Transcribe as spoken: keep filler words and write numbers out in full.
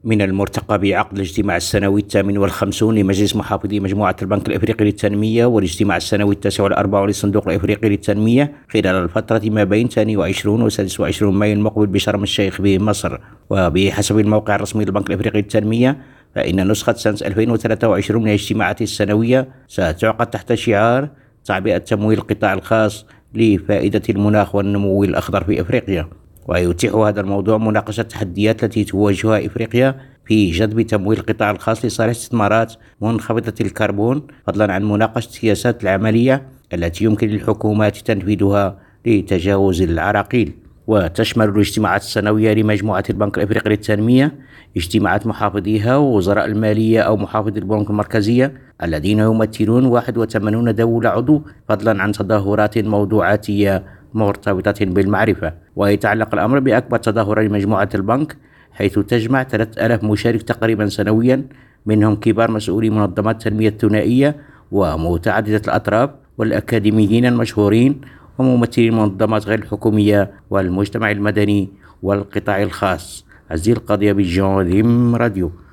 من المرتقب عقد الاجتماع السنوي الثامن والخمسون لمجلس محافظي مجموعة البنك الإفريقي للتنمية والاجتماع السنوي التاسع والأربعون للصندوق الإفريقي للتنمية خلال الفترة ما بين ثاني وعشرين وسادس وعشرين مايو المقبل بشرم الشيخ بمصر. وبحسب الموقع الرسمي للبنك الإفريقي للتنمية، فإن نسخة سنة ألفين وثلاثة وعشرين من الاجتماعات السنوية ستعقد تحت شعار تعبئة تمويل القطاع الخاص لفائدة المناخ والنمو الأخضر في إفريقيا. ويتيح هذا الموضوع مناقشة التحديات التي تواجهها إفريقيا في جذب تمويل القطاع الخاص لصالح استثمارات منخفضة الكربون، فضلا عن مناقشة السياسات العملية التي يمكن للحكومات تنفيذها لتجاوز العراقيل. وتشمل الاجتماعات السنوية لمجموعة البنك الإفريقي للتنمية اجتماعات محافظيها ووزراء المالية أو محافظ البنوك المركزية الذين يمثلون واحد وثمانين دولة عضو، فضلا عن تظاهرات موضوعاتية مرتبطة بالمعرفة. ويتعلق الأمر بأكبر تظاهرة لمجموعة البنك، حيث تجمع ثلاثة آلاف مشارك تقريبا سنويا، منهم كبار مسؤولي منظمات التنمية الثنائية ومتعددة الأطراف والأكاديميين المشهورين وممثلي المنظمات غير الحكومية والمجتمع المدني والقطاع الخاص. عزيز القضية بالجون راديو.